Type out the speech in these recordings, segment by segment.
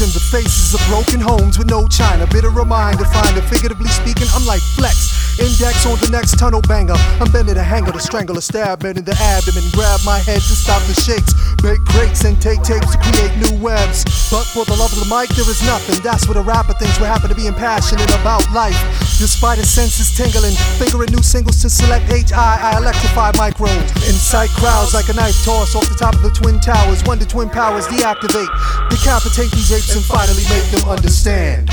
in the faces of broken homes with no china. Bitter reminder, find it. Figuratively speaking, I'm like Flex. Index on the next tunnel banger. I'm bending a hanger to strangle a stab man in the abdomen. Grab my head to stop the shakes. Make crates and take tapes to create new webs. But for the love of the mic, there is nothing. That's what a rapper thinks. We happen to be impassionate about life. Despite his senses tingling, fingering new singles to select I electrify micros. Incite crowds like a knife toss off the top of the Twin Towers. Wonder twin powers deactivate. Decapitate these apes and finally make them understand.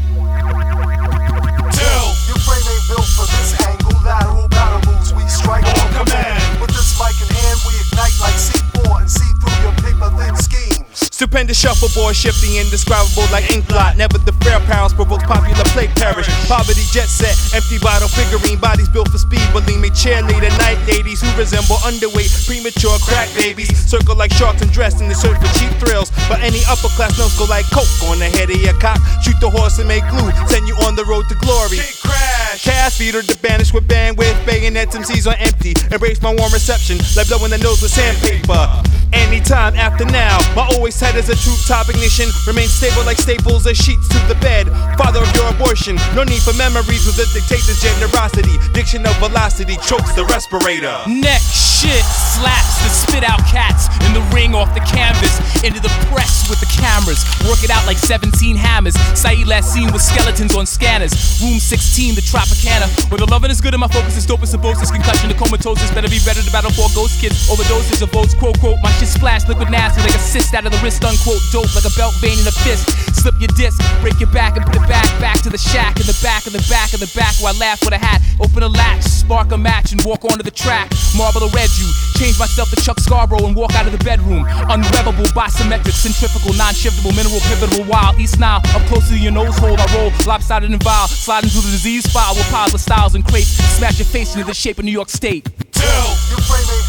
Your frame ain't built for this angle. Lateral battle moves, we strike on command. With this mic in hand, we ignite like C4 and see through your paper-thin schemes. Stupendous shuffleboard, shifting indescribable like ink blot. Never the fair pounds provokes popular plague perish. Poverty jet set, empty bottle figurine. Bodies built for speed, bulimic cheerleader night ladies who resemble underweight, premature crack babies. Circle like sharks and dressed in the search for cheap thrills. But any upper class notes go like coke on the head of your cock. Shoot the horse and make glue, send you on the road to glory. Big crash. Cast feeder to banish with bandwidth, bayonets, MCs on empty. Embrace my warm reception, like blowing the nose with sandpaper. Anytime after now, my always head is a true top ignition. Remain stable like staples or sheets to the bed. Father of your abortion, no need for memories with the dictator's generosity. Diction of velocity chokes the respirator. Neck shit slaps the spit out cats in the ring off the canvas. Into the press with the cameras. Work it out like 17 hammers. Saeed last seen with skeletons on scanners. Room 16, the Tropicana. Where the loving is good and my focus is dope as cirrhosis, concussion to comatosis. Better be better to battle for ghost kids. Overdoses of votes, quote, quote. My shit splash liquid nasty like a cyst out of the wrist, unquote. Dope like a belt vein in a fist. Slip your disc, break your back and put it back to the shack. In the back of the back of the back where I laugh with a hat. Open a latch, spark a match and walk onto the track. Marble a red you, change myself to Chuck Scarborough and walk out of the bedroom. Unrevable, bisymmetric, centrifugal, non-shiftable, mineral, pivotal, wild. East Nile, up close to your nose hole, I roll, lopsided and vile. Sliding through the disease file with piles of styles and crates. Smash your face into the shape of New York State. Your frame ain't